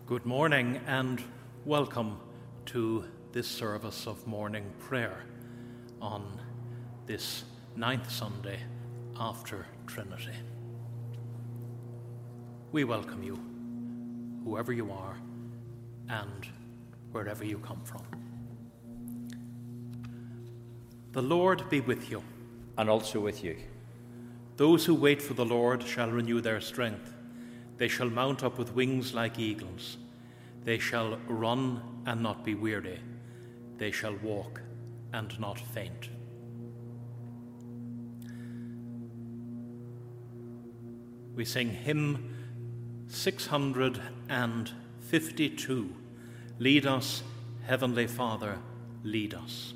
Good morning and welcome to this service of morning prayer on this 9th Sunday after Trinity. We welcome you, whoever you are and wherever you come from. The Lord be with you. And also with you. Those who wait for the Lord shall renew their strength. They shall mount up with wings like eagles. They shall run and not be weary. They shall walk and not faint. We sing hymn 652. Lead us, Heavenly Father, lead us.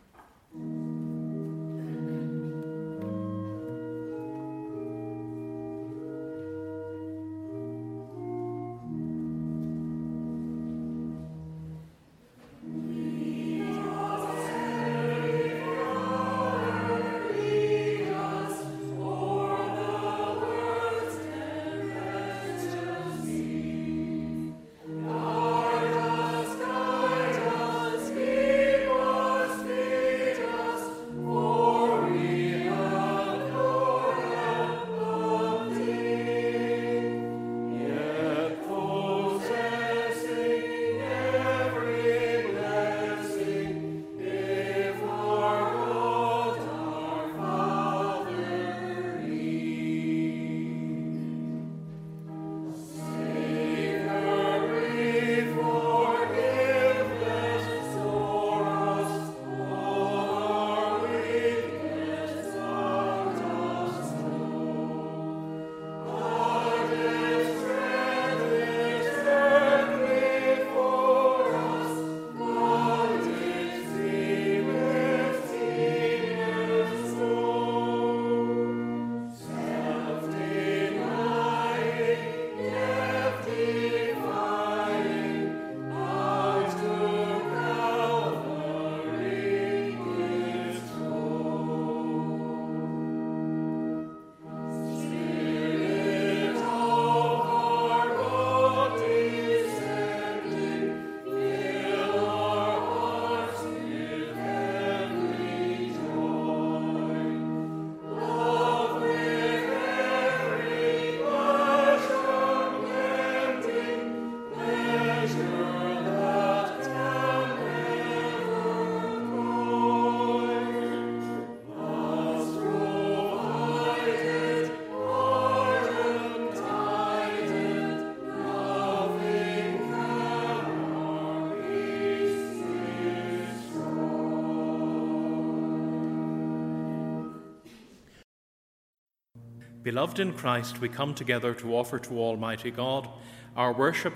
Beloved in Christ, we come together to offer to Almighty God our worship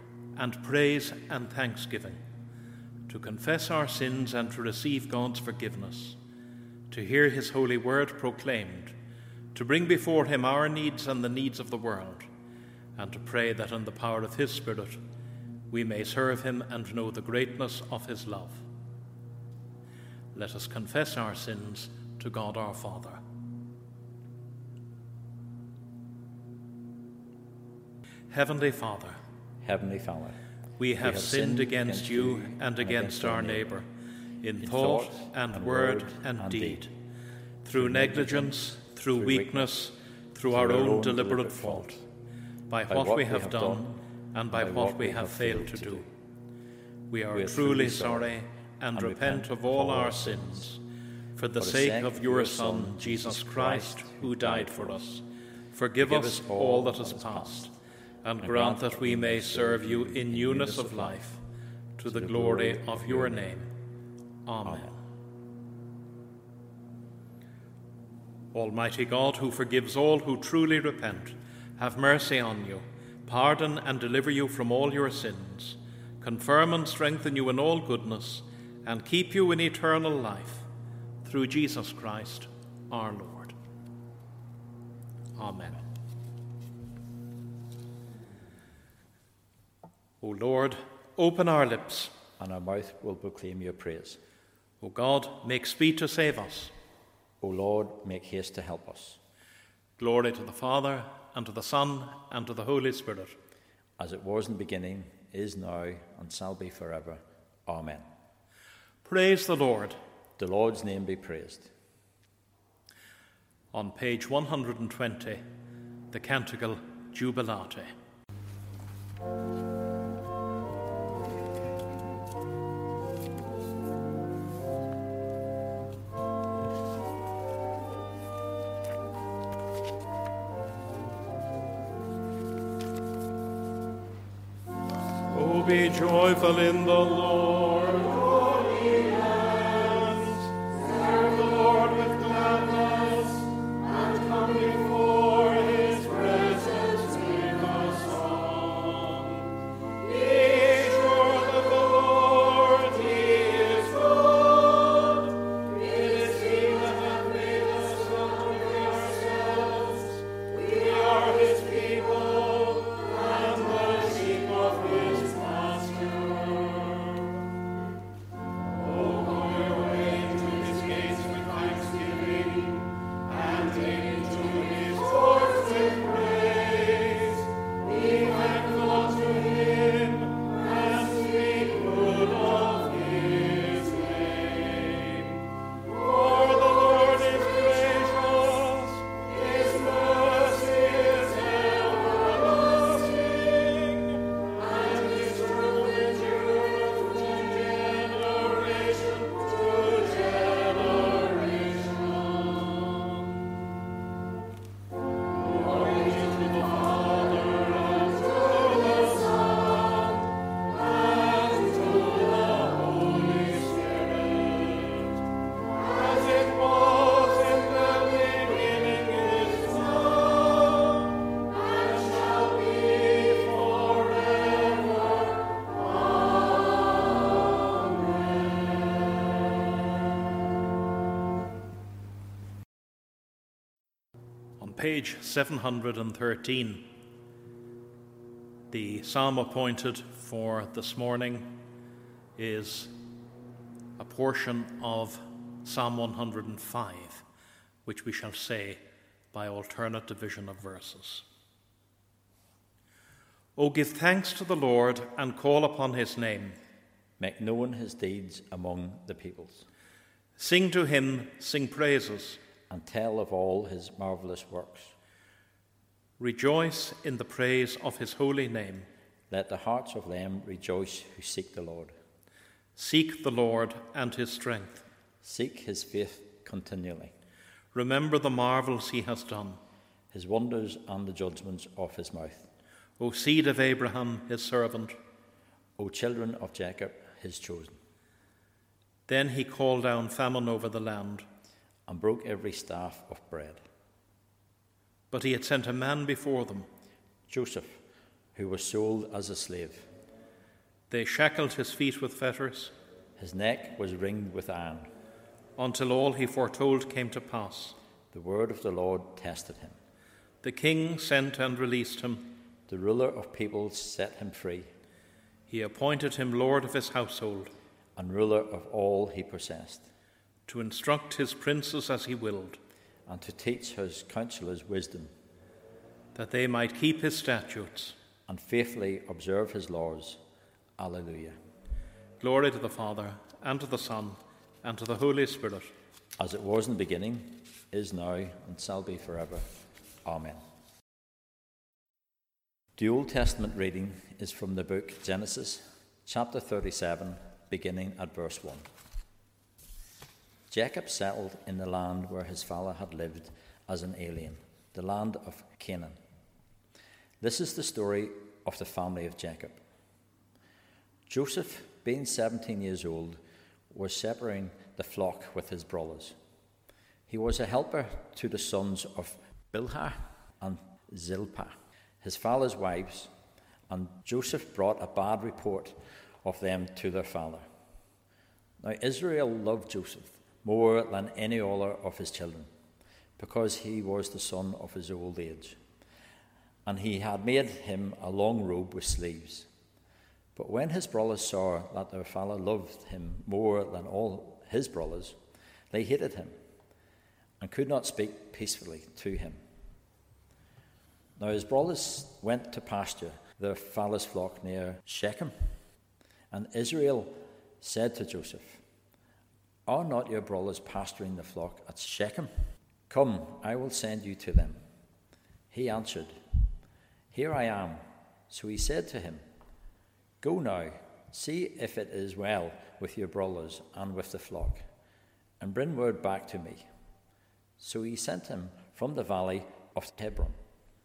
and praise and thanksgiving, to confess our sins and to receive God's forgiveness, to hear his holy word proclaimed, to bring before him our needs and the needs of the world, and to pray that in the power of his Spirit we may serve him and know the greatness of his love. Let us confess our sins to God our Father. Heavenly Father, we have sinned against you and against our neighbour, in thought and word and deed, through negligence, through weakness, through our own deliberate fault, by what we have done and by what we have failed to do. We are truly sorry and repent of all our sins, for the sake of your Son, Jesus Christ, who died for us. Forgive us all that is past, and grant that we may serve you in newness of life, to the glory of your name. Amen. Almighty God, who forgives all who truly repent, have mercy on you, pardon and deliver you from all your sins, confirm and strengthen you in all goodness, and keep you in eternal life, through Jesus Christ our Lord. Amen. O Lord, open our lips, and our mouth will proclaim your praise. O God, make speed to save us. O Lord, make haste to help us. Glory to the Father, and to the Son, and to the Holy Spirit. as it was in the beginning, is now, and shall be forever. Amen. Praise the Lord. The Lord's name be praised. On page 120, the canticle Jubilate. Oh, be joyful in the Lord, all ye lands. Serve the Lord with gladness, and come before his presence with a song. Be sure that the Lord, he is good. It is he that hath made us from ourselves. We are his people, and the sheep of his pasture. Oh, go your way to his gates with thanksgiving, and into his courts with praise. Be thankful unto him, and speak good of his name. For the Lord is gracious, his mercy is everlasting, and his truth endureth from generation to generation. Glory to the Father, and to the Son, and to the Holy Spirit, as it was in the beginning, is now, and shall be forever. On page 713, the psalm appointed for this morning is a portion of Psalm 105, which we shall say by alternate division of verses. O give thanks to the Lord and call upon his name. Make known his deeds among the peoples, Sing to him, sing praises. and tell of all his marvellous works. Rejoice in the praise of his holy name. Let the hearts of them rejoice who seek the Lord. Seek the Lord and his strength. Seek his faith continually, Remember the marvels he has done. his wonders and the judgments of his mouth. O seed of Abraham, his servant. O children of Jacob, his chosen. Then he called down famine over the land, And broke every staff of bread. but he had sent a man before them. Joseph, who was sold as a slave. They shackled his feet with fetters, His neck was ringed with iron. until all he foretold came to pass. The word of the Lord tested him. The king sent and released him. The ruler of peoples set him free, He appointed him lord of his household, and ruler of all he possessed, to instruct his princes as he willed, and to teach his counselors wisdom, that they might keep his statutes. and faithfully observe his laws. Alleluia. Glory to the Father, and to the Son, and to the Holy Spirit. As it was in the beginning, is now, and shall be forever. Amen. The Old Testament reading is from the book Genesis, chapter 37, beginning at verse 1. Jacob settled in the land where his father had lived as an alien, the land of Canaan. This is the story of the family of Jacob. Joseph, being 17 years old, was shepherding the flock with his brothers. He was a helper to the sons of Bilhah and Zilpah, his father's wives, and Joseph brought a bad report of them to their father. Now Israel loved Joseph more than any other of his children, because he was the son of his old age, and he had made him a long robe with sleeves. But when his brothers saw that their father loved him more than all his brothers, they hated him and could not speak peacefully to him. Now his brothers went to pasture their father's flock near Shechem. And Israel said to Joseph, "Are not your brothers pasturing the flock at Shechem? Come, I will send you to them." He answered, "Here I am." So he said to him, "Go now, see if it is well with your brothers and with the flock, and bring word back to me." So he sent him from the valley of Hebron.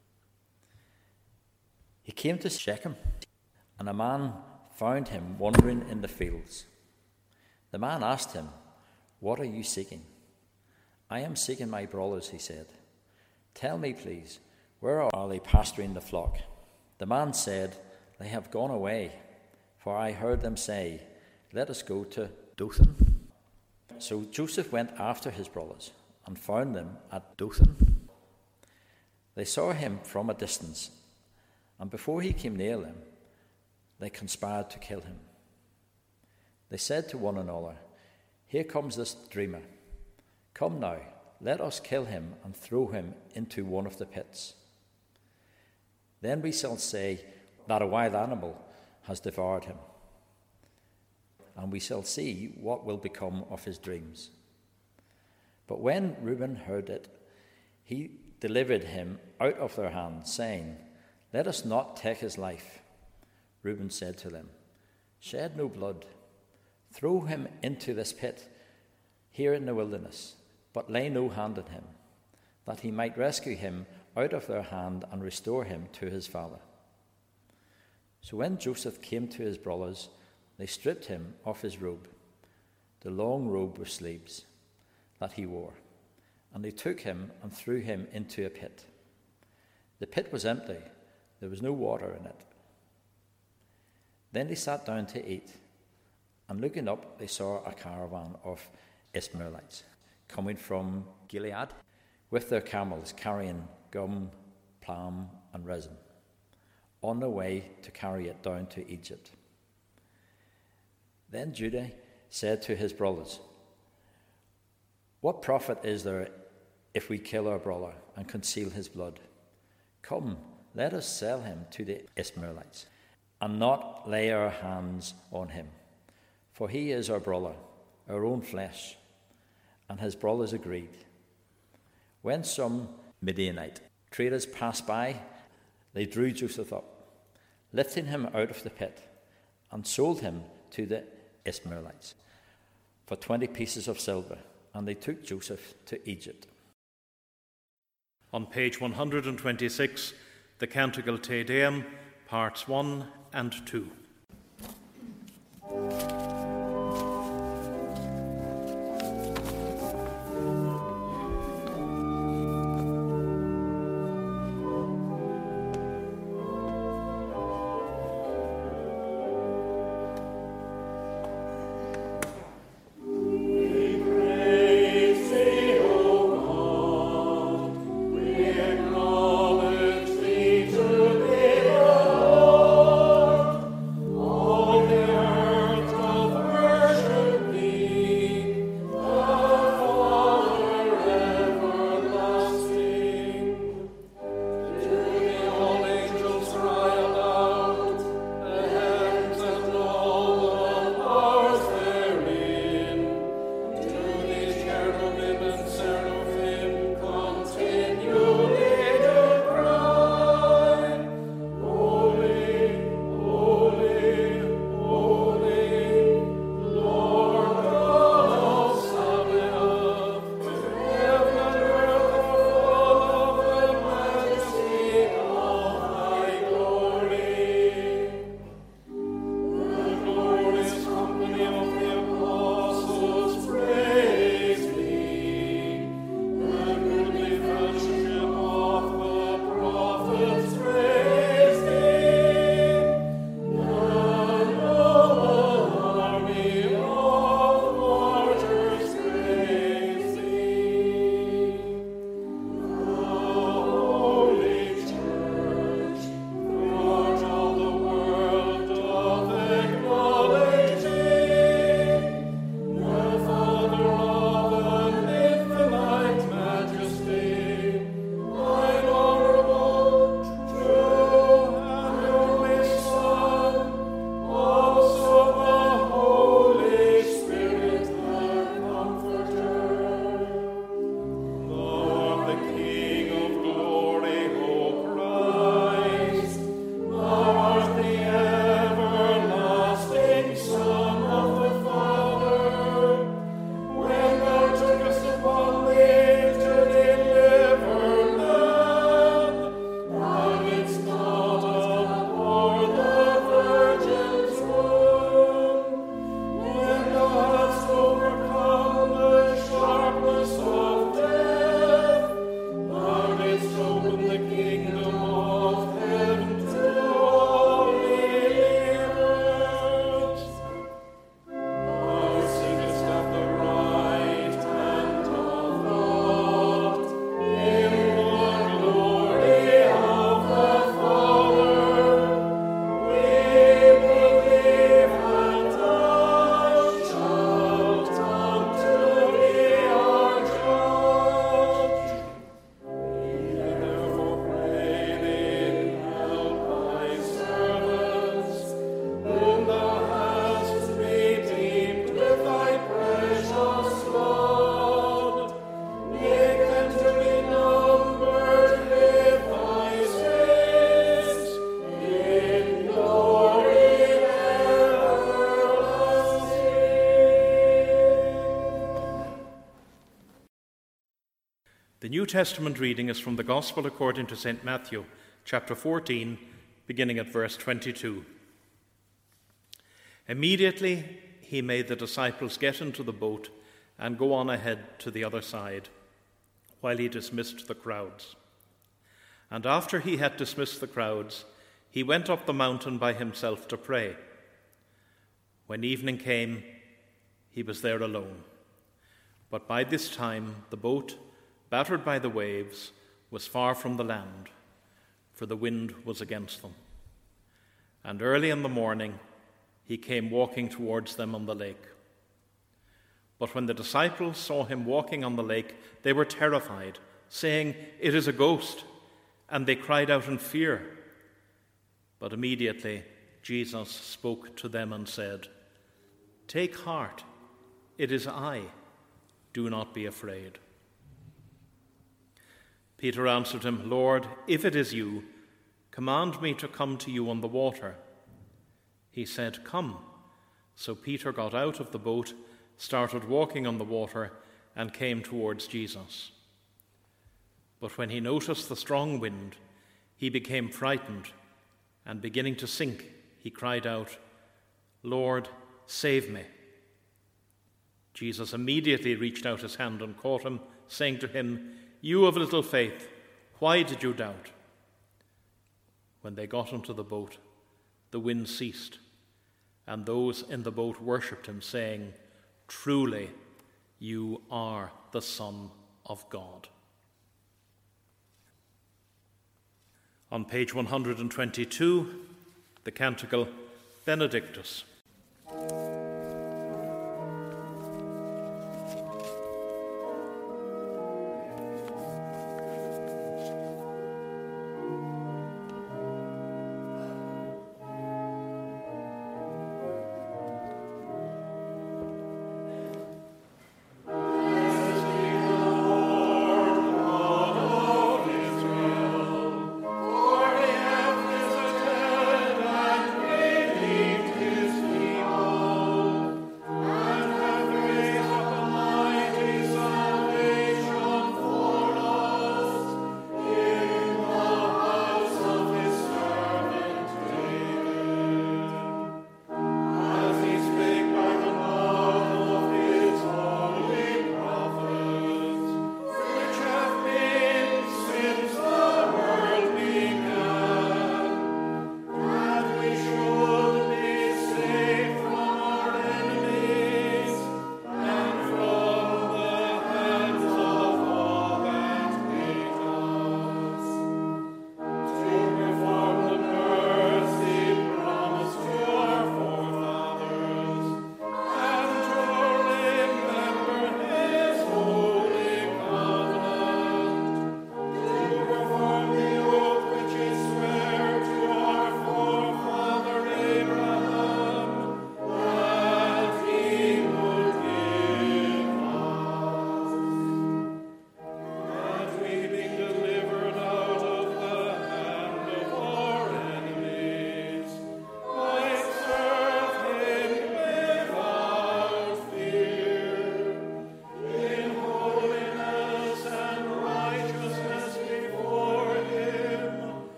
He came to Shechem, and a man found him wandering in the fields. The man asked him, "What are you seeking?" "I am seeking my brothers," he said. "Tell me, please, where are they pasturing the flock?" The man said, "They have gone away, for I heard them say, 'Let us go to Dothan.'" So Joseph went after his brothers and found them at Dothan. They saw him from a distance, and before he came near them, they conspired to kill him. They said to one another, "Here comes this dreamer. Come now, let us kill him and throw him into one of the pits. Then we shall say that a wild animal has devoured him, and we shall see what will become of his dreams." But when Reuben heard it, he delivered him out of their hands, saying, "Let us not take his life." Reuben said to them, "Shed no blood. Throw him into this pit here in the wilderness, but lay no hand on him, that he might rescue him out of their hand and restore him to his father." So when Joseph came to his brothers, they stripped him of his robe, the long robe with sleeves that he wore, and they took him and threw him into a pit. The pit was empty, there was no water in it. Then they sat down to eat, and looking up they saw a caravan of Ishmaelites coming from Gilead with their camels carrying gum, plum, and resin, on their way to carry it down to Egypt. Then Judah said to his brothers, "What profit is there if we kill our brother and conceal his blood? Come, let us sell him to the Ishmaelites, and not lay our hands on him. For he is our brother, our own flesh." And his brothers agreed. When some Midianite traders passed by, they drew Joseph up, lifting him out of the pit, and sold him to the Ishmaelites for 20 pieces of silver, and they took Joseph to Egypt. On page 126, the Canticle Te Deum, parts 1 and 2. All the earth of The New Testament reading is from the Gospel according to St. Matthew, chapter 14, beginning at verse 22. Immediately he made the disciples get into the boat and go on ahead to the other side, while he dismissed the crowds. And after he had dismissed the crowds, he went up the mountain by himself to pray. When evening came, he was there alone. But by this time the boat, battered by the waves, was far from the land, for the wind was against them. And early in the morning he came walking towards them on the lake. But when the disciples saw him walking on the lake, they were terrified, saying, "It is a ghost," and they cried out in fear. But immediately Jesus spoke to them and said, "Take heart, it is I. Do not be afraid." Peter answered him, "Lord, if it is you, command me to come to you on the water." He said, "Come." So Peter got out of the boat, started walking on the water, and came towards Jesus. But when he noticed the strong wind, he became frightened, and beginning to sink, he cried out, "Lord, save me." Jesus immediately reached out his hand and caught him, saying to him, "You of little faith, why did you doubt?" When they got into the boat, the wind ceased, and those in the boat worshipped him, saying, "Truly, you are the Son of God." On page 122, the canticle Benedictus. His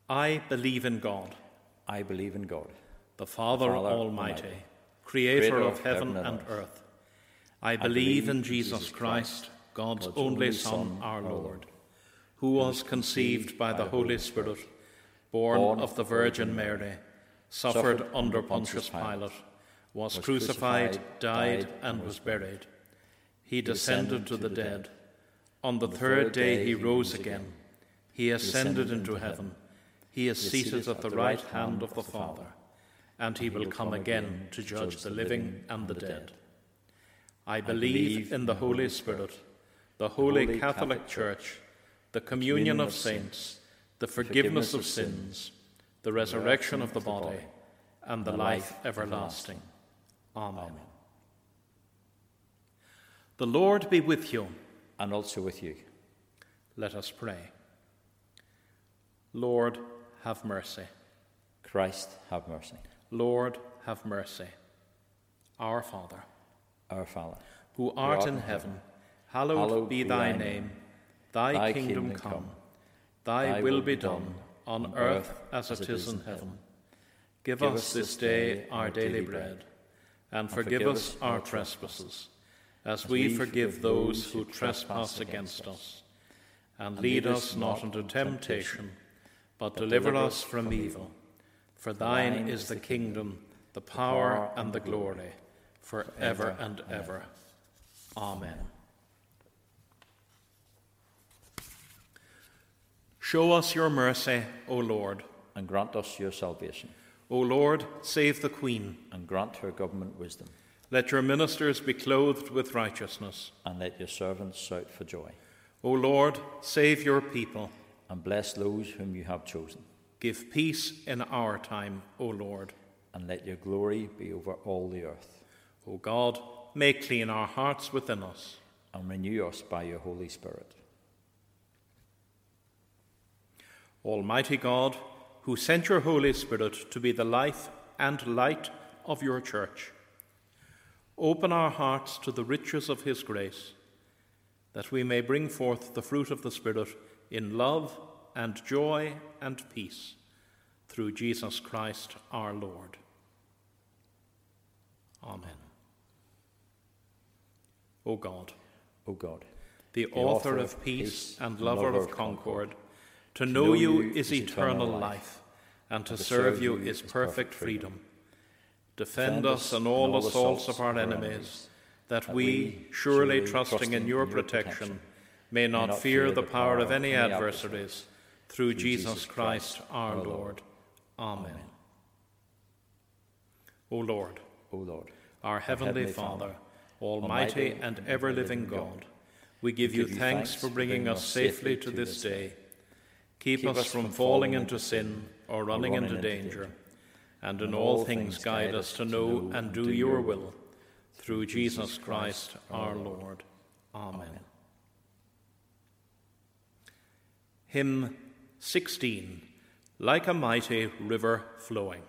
I believe in God. I believe in God, the Father Almighty, creator of heaven and earth. I believe in Jesus Christ, God's only Son, our Lord, who was conceived by the Holy Spirit, born of the Virgin Mary, suffered under Pontius Pilate, was crucified, died, and was buried. He descended to the dead. On the third day he rose again. He ascended into heaven. He is seated at the right hand of the Father, and he will come again to judge the living and the dead. I believe in the Holy Spirit, the Holy Catholic Church, the communion of saints, the forgiveness of sins, the resurrection of the body, and the life everlasting. Amen. The Lord be with you. And also with you. Let us pray. Lord, have mercy. Christ, have mercy. Lord, have mercy. Our Father, who art in heaven, hallowed be thy name. Thy kingdom come. Thy will be done, on earth as it is in heaven. Give us this day our daily bread, and forgive us our trespasses, as we forgive those who trespass against us. And lead us not into temptation, but deliver us from evil. For thine is the kingdom, the power, and the glory, for ever and ever. Amen. Show us your mercy, O Lord. And grant us your salvation. O Lord, save the Queen. And grant her government wisdom. Let your ministers be clothed with righteousness. And let your servants shout for joy. O Lord, save your people. And bless those whom you have chosen. Give peace in our time, O Lord. And let your glory be over all the earth. O God, make clean our hearts within us. And renew us by your Holy Spirit. Almighty God, who sent your Holy Spirit to be the life and light of your church, open our hearts to the riches of his grace, that we may bring forth the fruit of the Spirit in love and joy and peace, through Jesus Christ our Lord. Amen. O God, the author of peace and lover of concord, to know you is eternal life, and to serve you is perfect freedom. Defend us in all assaults of our enemies, that we, surely trusting in your protection, may not fear the power of any adversaries, through Jesus Christ our Lord. Amen. O Lord, our heavenly Father, almighty and ever-living God, we give you thanks for bringing us safely to this day. Keep us from falling into sin or running into danger, and in all things guide us to know and do your will, through Jesus Christ our Lord. Amen. Hymn 16, Like a Mighty River Flowing.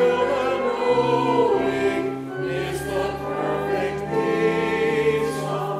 Is the perfect peace of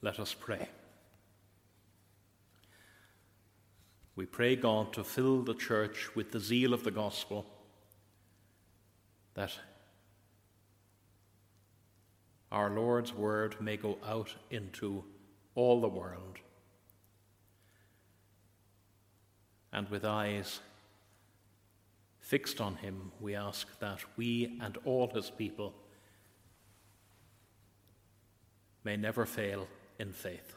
Let us pray. We pray, God, to fill the church with the zeal of the gospel, that our Lord's word may go out into all the world. And with eyes fixed on him, we ask that we and all his people may never fail in faith.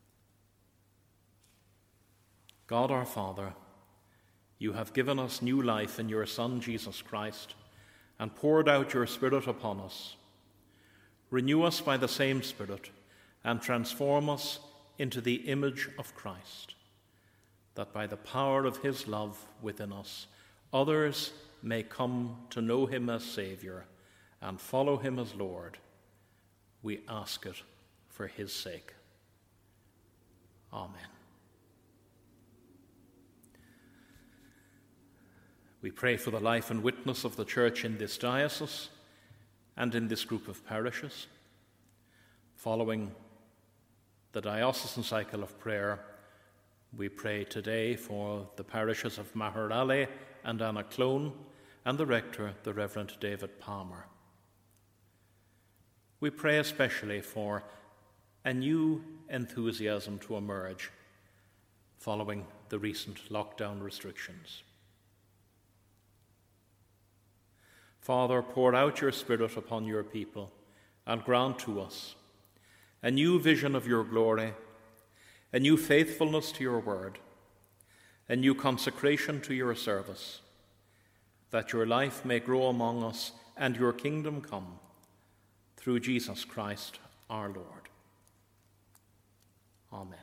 God our Father, you have given us new life in your Son, Jesus Christ, and poured out your Spirit upon us. Renew us by the same Spirit, and transform us into the image of Christ, that by the power of his love within us, others may come to know him as Saviour and follow him as Lord. We ask it for his sake. Amen. We pray for the life and witness of the Church in this diocese and in this group of parishes. Following the diocesan cycle of prayer, we pray today for the parishes of Maherale and Annaclone and the rector, the Reverend David Palmer. We pray especially for a new enthusiasm to emerge following the recent lockdown restrictions. Father, pour out your Spirit upon your people and grant to us a new vision of your glory, a new faithfulness to your word, a new consecration to your service, that your life may grow among us and your kingdom come, through Jesus Christ our Lord. Amen.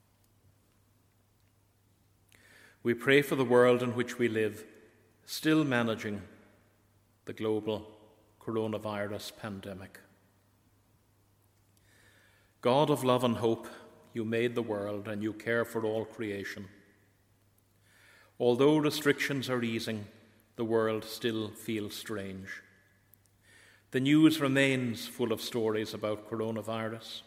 We pray for the world in which we live, still managing the global coronavirus pandemic. God of love and hope, you made the world and you care for all creation. Although restrictions are easing, the world still feels strange. The news remains full of stories about coronavirus.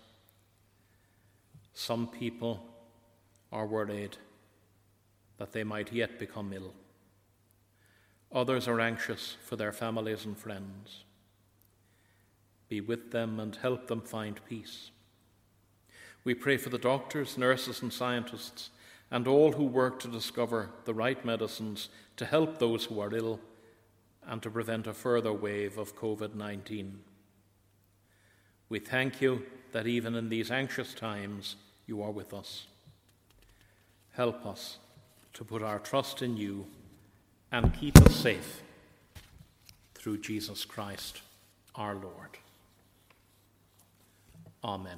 Some people are worried that they might yet become ill. Others are anxious for their families and friends. Be with them and help them find peace. We pray for the doctors, nurses, and scientists, and all who work to discover the right medicines to help those who are ill and to prevent a further wave of COVID-19. We thank you that even in these anxious times, you are with us. Help us to put our trust in you and keep us safe through Jesus Christ, our Lord. Amen.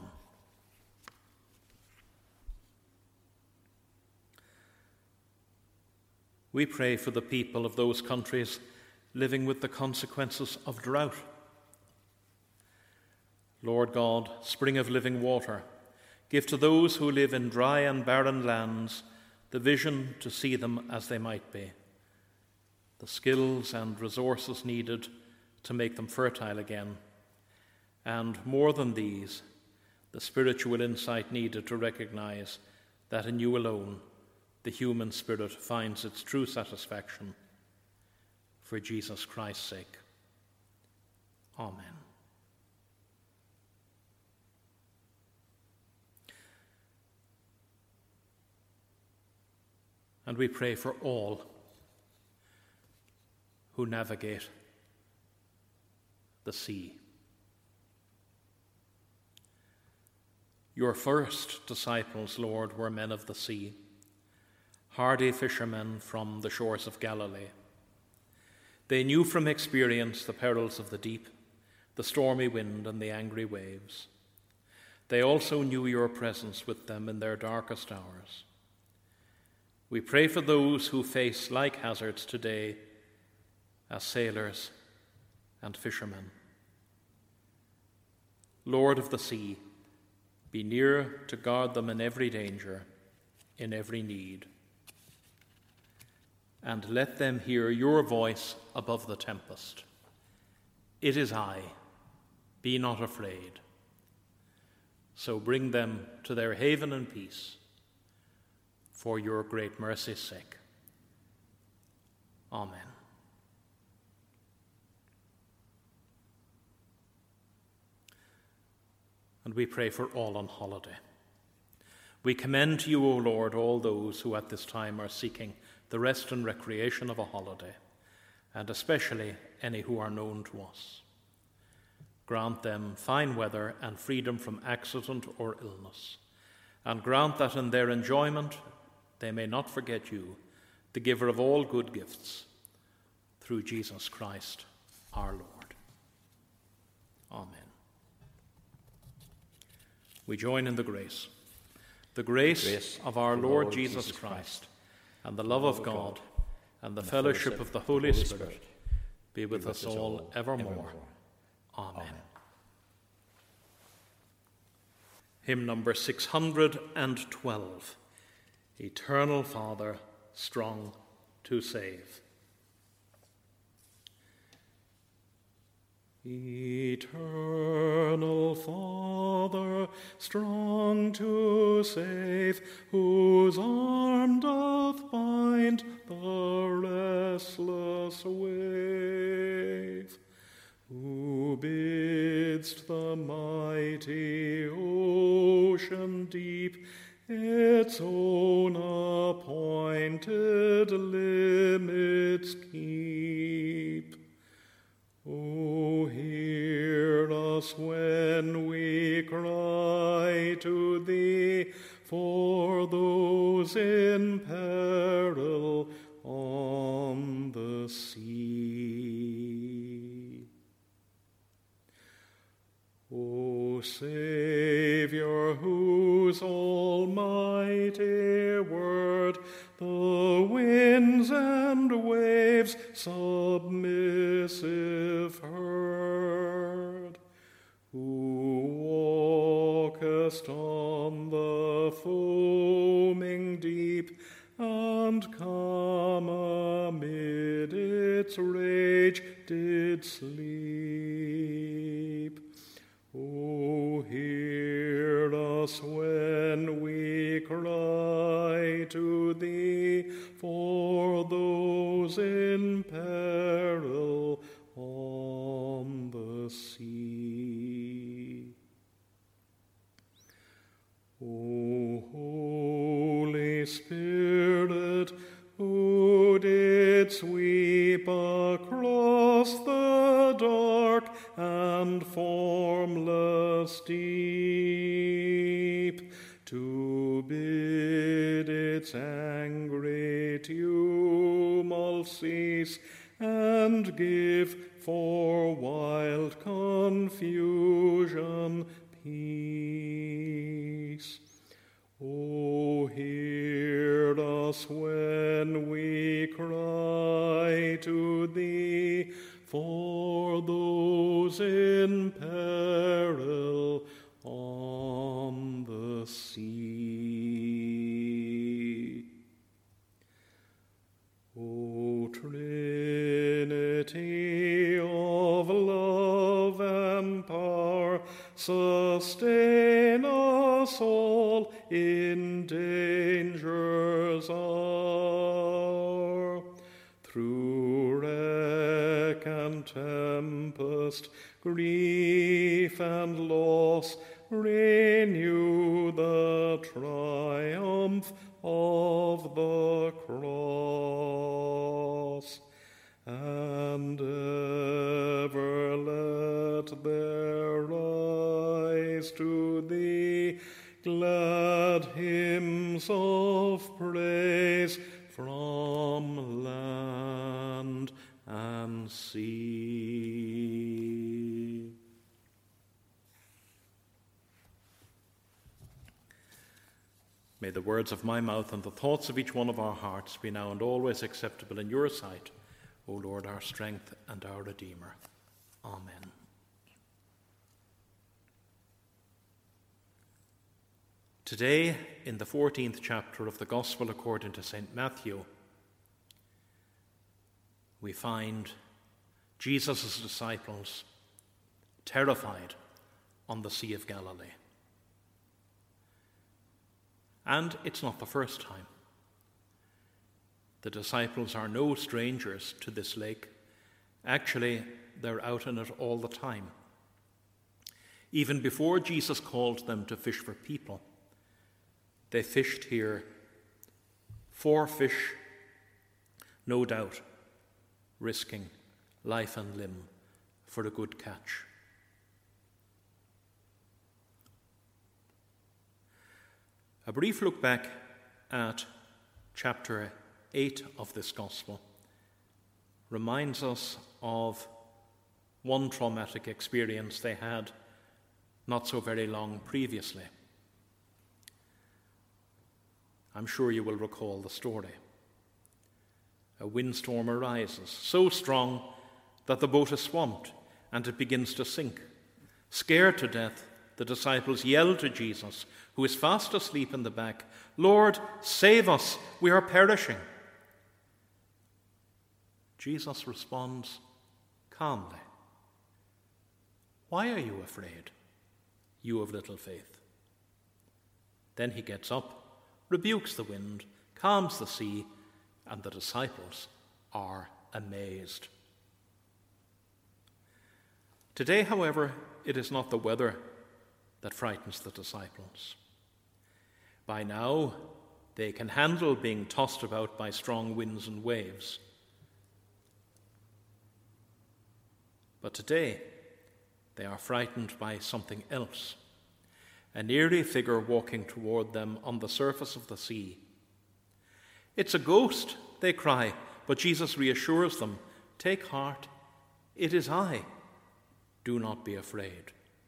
We pray for the people of those countries living with the consequences of drought. Lord God, spring of living water, give to those who live in dry and barren lands the vision to see them as they might be, the skills and resources needed to make them fertile again, and more than these, the spiritual insight needed to recognize that in you alone the human spirit finds its true satisfaction. For Jesus Christ's sake. Amen. And we pray for all who navigate the sea. Your first disciples, Lord, were men of the sea, hardy fishermen from the shores of Galilee. They knew from experience the perils of the deep, the stormy wind and the angry waves. They also knew your presence with them in their darkest hours. We pray for those who face like hazards today as sailors and fishermen. Lord of the sea, be near to guard them in every danger, in every need. And let them hear your voice above the tempest. It is I, be not afraid. So bring them to their haven in peace, for your great mercy's sake. Amen. And we pray for all on holiday. We commend to you, O Lord, all those who at this time are seeking the rest and recreation of a holiday, and especially any who are known to us. Grant them fine weather and freedom from accident or illness, and grant that in their enjoyment they may not forget you, the giver of all good gifts, through Jesus Christ our Lord. Amen. We join in the grace. The grace of our Lord Jesus Christ, and the love of God, and the fellowship of the Holy Spirit be with us all evermore. Amen. Hymn number 612, Eternal Father, strong to save. Eternal Father, strong to save, whose arm doth bind the restless wave, who bidst the mighty ocean deep its own appointed limits keep. O hear us when we cry to thee for those in peril on the sea. O Saviour, whose almighty word the winds and waves submissive heard, who walkest on the foaming deep, and calm amid its rage did sleep. O hear us when we cry to thee for those in peril on the sea. O Holy Spirit, who did sweep across the dark and formless deep, to bid its angry tumult cease, and give for wild confusion peace. O hear us when we cry to thee for those in peril on the sea. O Trinity of love and power, sustain us all in danger's hour. Through wreck and tempest, grief and loss, renew the triumph of the cross, and ever let there rise to thee glad hymns of praise from land and sea. May the words of my mouth and the thoughts of each one of our hearts be now and always acceptable in your sight, O Lord, our strength and our Redeemer. Amen. Today, in the 14th chapter of the Gospel according to St. Matthew, we find Jesus' disciples terrified on the Sea of Galilee. And it's not the first time. The disciples are no strangers to this lake. Actually, they're out in it all the time. Even before Jesus called them to fish for people, they fished here 4 fish, no doubt, risking life and limb for a good catch. A brief look back at chapter 8 of this Gospel reminds us of one traumatic experience they had not so very long previously. I'm sure you will recall the story. A windstorm arises, so strong that the boat is swamped and it begins to sink. Scared to death, the disciples yell to Jesus, who is fast asleep in the back, "Lord, save us, we are perishing." Jesus responds calmly, "Why are you afraid, you of little faith?" Then he gets up, rebukes the wind, calms the sea, and the disciples are amazed. Today, however, it is not the weather that frightens the disciples. By now, they can handle being tossed about by strong winds and waves. But today, they are frightened by something else, an eerie figure walking toward them on the surface of the sea. "It's a ghost," they cry, but Jesus reassures them, "Take heart, it is I. Do not be afraid."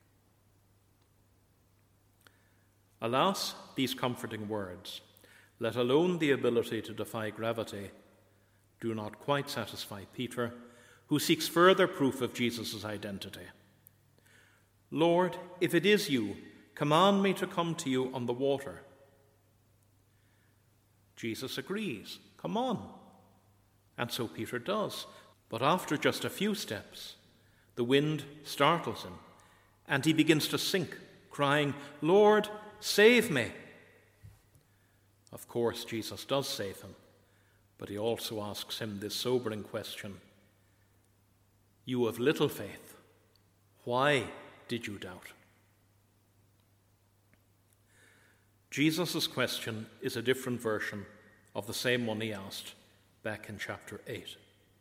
Alas, these comforting words, let alone the ability to defy gravity, do not quite satisfy Peter, who seeks further proof of Jesus' identity. "Lord, if it is you, command me to come to you on the water." Jesus agrees, "Come on." And so Peter does. But after just a few steps, the wind startles him, and he begins to sink, crying, "Lord, save me." Of course, Jesus does save him, but he also asks him this sobering question: "You of little faith, why did you doubt?" Jesus' question is a different version of the same one he asked back in chapter 8.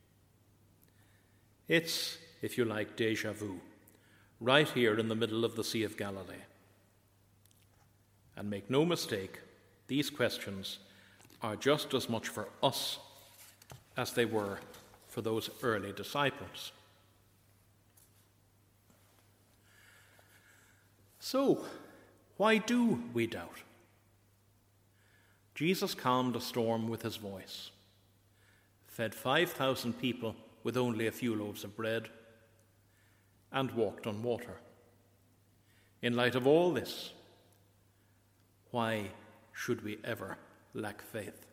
It's, if you like, déjà vu, right here in the middle of the Sea of Galilee. And make no mistake, these questions are just as much for us as they were for those early disciples. So, why do we doubt? Jesus calmed a storm with his voice, fed 5,000 people with only a few loaves of bread, and walked on water. In light of all this, why should we ever lack faith?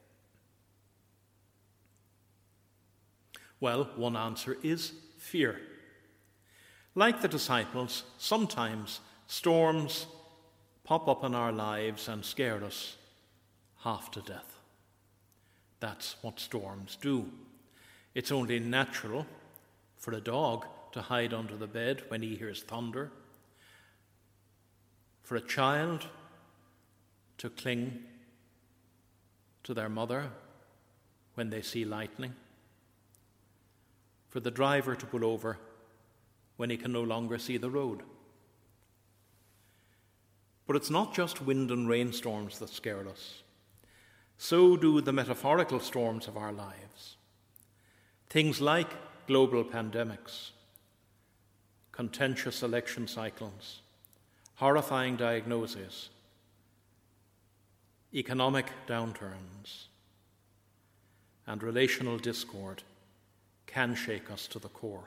Well, one answer is fear. Like the disciples, sometimes storms pop up in our lives and scare us half to death. That's what storms do. It's only natural for a dog to hide under the bed when he hears thunder, for a child to cling to their mother when they see lightning, for the driver to pull over when he can no longer see the road. But it's not just wind and rainstorms that scare us. So do the metaphorical storms of our lives. Things like global pandemics, contentious election cycles, horrifying diagnoses, economic downturns, and relational discord can shake us to the core.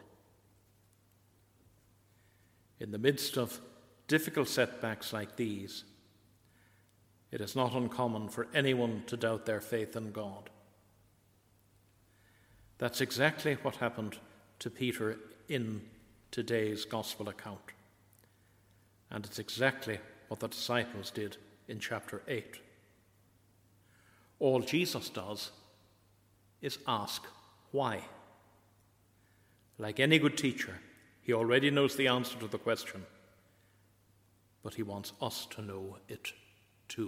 In the midst of difficult setbacks like these, it is not uncommon for anyone to doubt their faith in God. That's exactly what happened to Peter in today's gospel account. And it's exactly what the disciples did in chapter 8. All Jesus does is ask why. Like any good teacher, he already knows the answer to the question, but he wants us to know it too.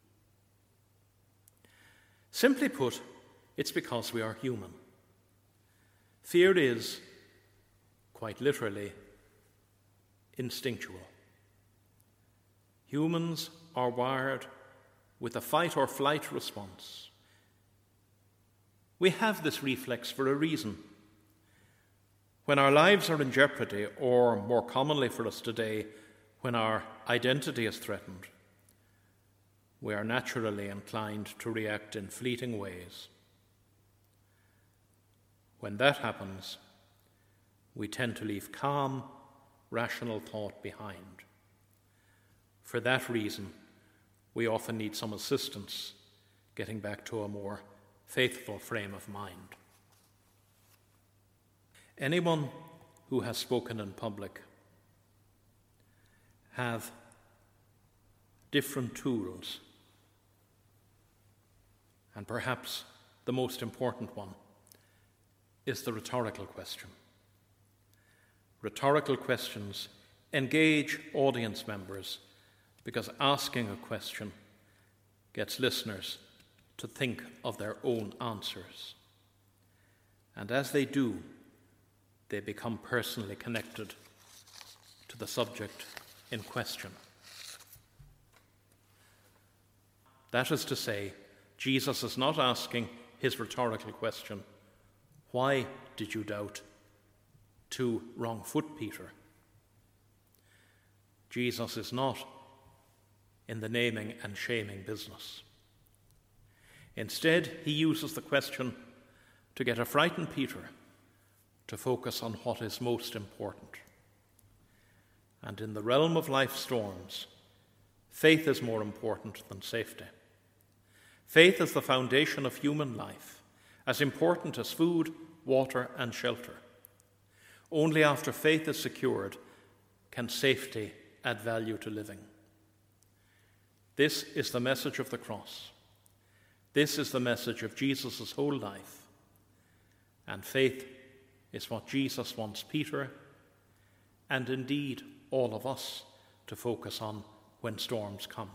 Simply put, it's because we are human. Fear is, quite literally, instinctual. Humans are wired with a fight or flight response. We have this reflex for a reason. When our lives are in jeopardy, or more commonly for us today, when our identity is threatened, we are naturally inclined to react in fleeting ways. When that happens, we tend to leave calm, rational thought behind. For that reason, we often need some assistance getting back to a more faithful frame of mind. Anyone who has spoken in public have different tools, and perhaps the most important one is the rhetorical question. Rhetorical questions engage audience members because asking a question gets listeners to think of their own answers. And as they do, they become personally connected to the subject in question. That is to say, Jesus is not asking his rhetorical question, "Why did you doubt?" to wrong foot Peter. Jesus is not in the naming and shaming business. Instead, he uses the question to get a frightened Peter to focus on what is most important. And in the realm of life's storms, faith is more important than safety. Faith is the foundation of human life, as important as food, water, and shelter. Only after faith is secured can safety add value to living. This is the message of the cross. This is the message of Jesus' whole life. And faith is what Jesus wants Peter, and indeed all of us, to focus on when storms come.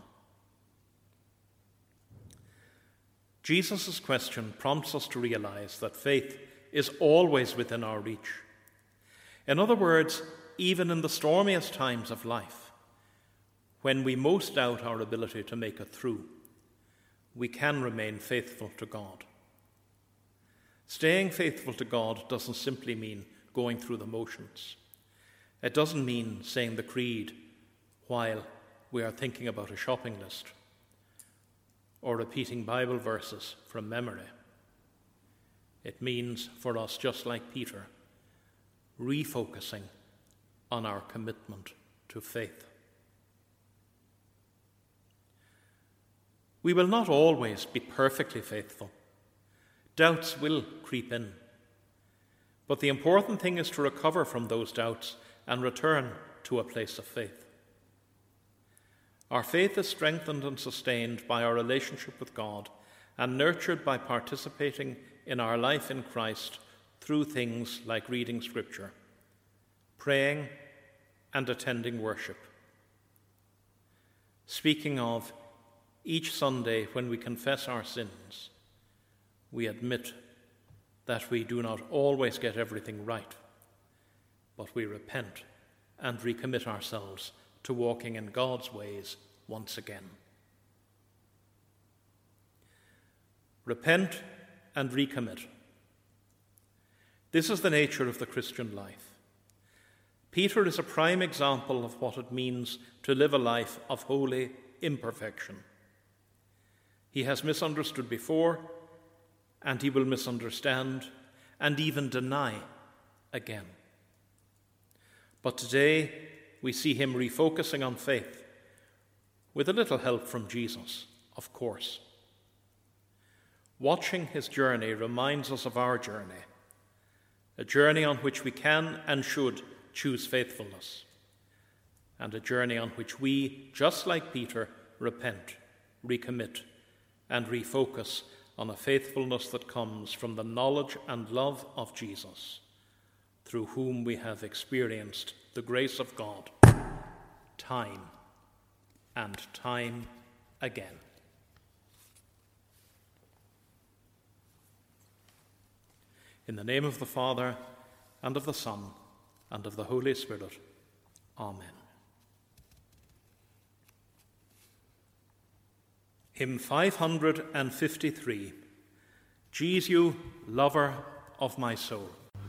Jesus' question prompts us to realize that faith is always within our reach. In other words, even in the stormiest times of life, when we most doubt our ability to make it through, we can remain faithful to God. Staying faithful to God doesn't simply mean going through the motions. It doesn't mean saying the creed while we are thinking about a shopping list or repeating Bible verses from memory. It means for us, just like Peter, refocusing on our commitment to faith. We will not always be perfectly faithful. Doubts will creep in. But the important thing is to recover from those doubts and return to a place of faith. Our faith is strengthened and sustained by our relationship with God and nurtured by participating in our life in Christ through things like reading Scripture, praying, and attending worship. Speaking of, each Sunday when we confess our sins, we admit that we do not always get everything right, but we repent and recommit ourselves to walking in God's ways once again. Repent and recommit. This is the nature of the Christian life. Peter is a prime example of what it means to live a life of holy imperfection. He has misunderstood before, and he will misunderstand and even deny again. But today we see him refocusing on faith, with a little help from Jesus, of course. Watching his journey reminds us of our journey, a journey on which we can and should choose faithfulness, and a journey on which we, just like Peter, repent, recommit, and refocus on a faithfulness that comes from the knowledge and love of Jesus, through whom we have experienced the grace of God time and time again. In the name of the Father, and of the Son, and of the Holy Spirit. Amen. Hymn 553, Jesu, Lover of my soul.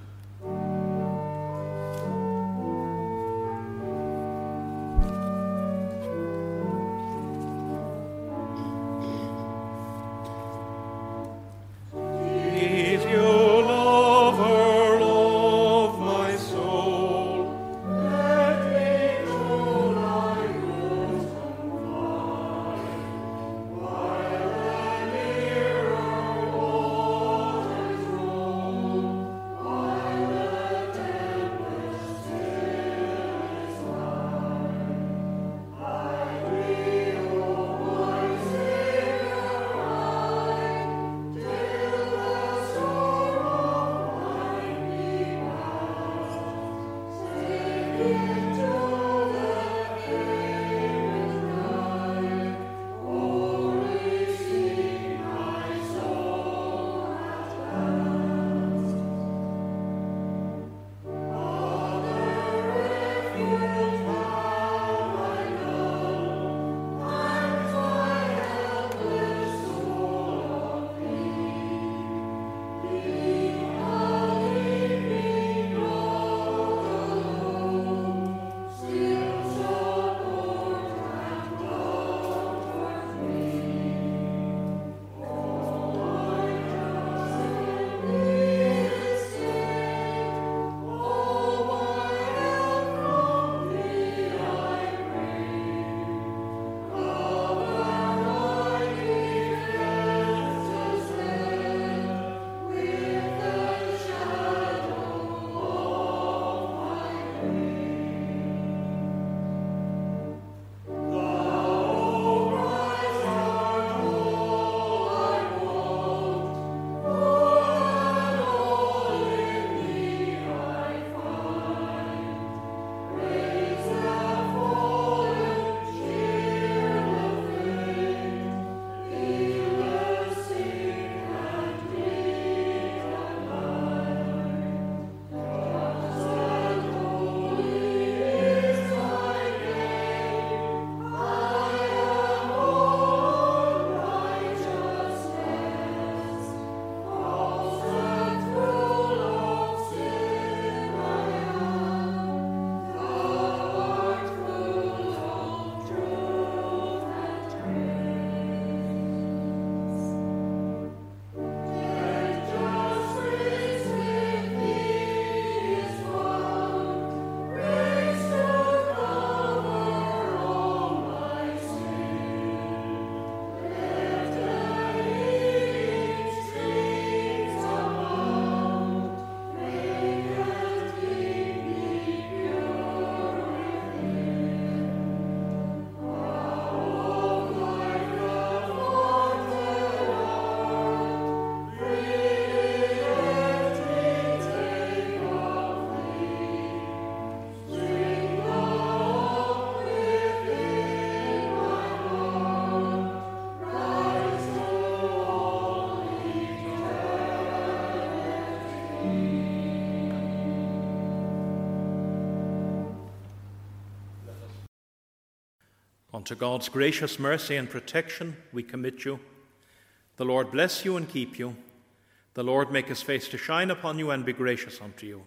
Unto God's gracious mercy and protection we commit you. The Lord bless you and keep you. The Lord make his face to shine upon you and be gracious unto you.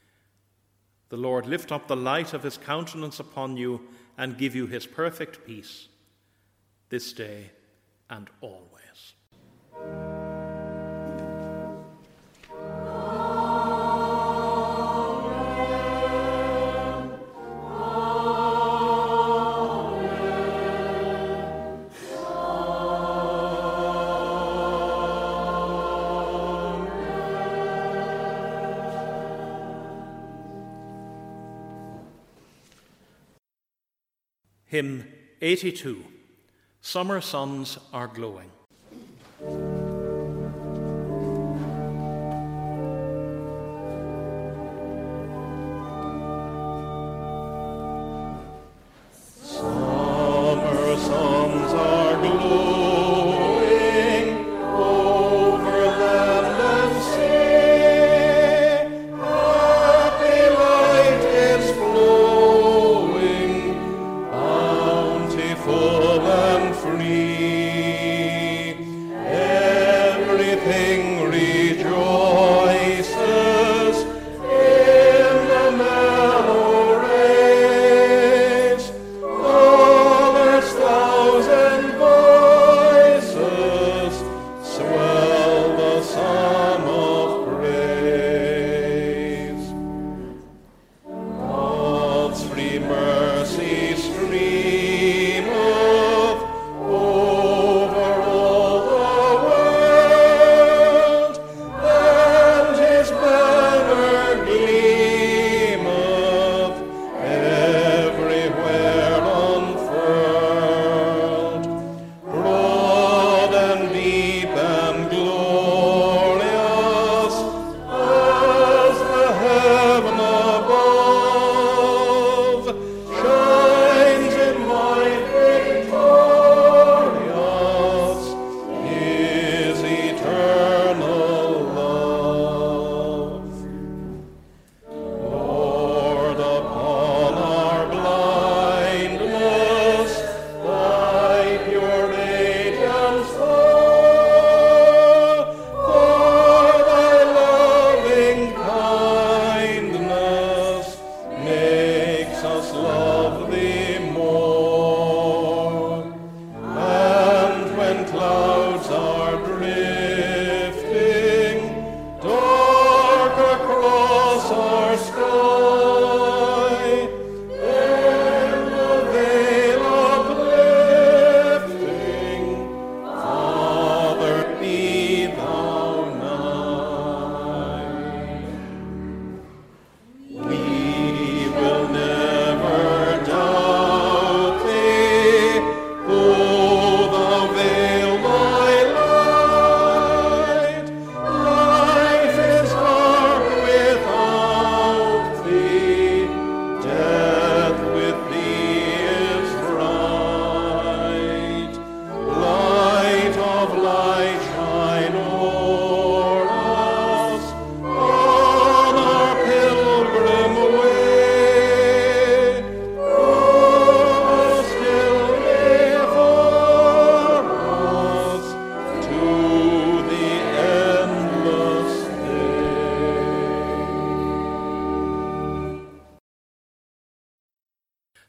The Lord lift up the light of his countenance upon you and give you his perfect peace, this day and always. Hymn 82, Summer Suns Are Glowing.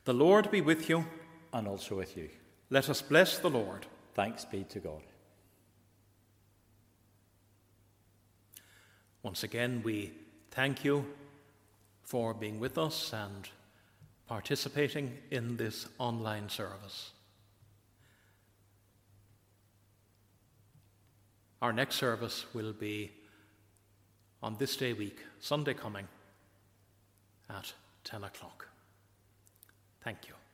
The Lord be with you. And also with you. Let us bless the Lord. Thanks be to God. Once again, we thank you for being with us and participating in this online service. Our next service will be on this day week, Sunday coming, at 10 o'clock. Thank you.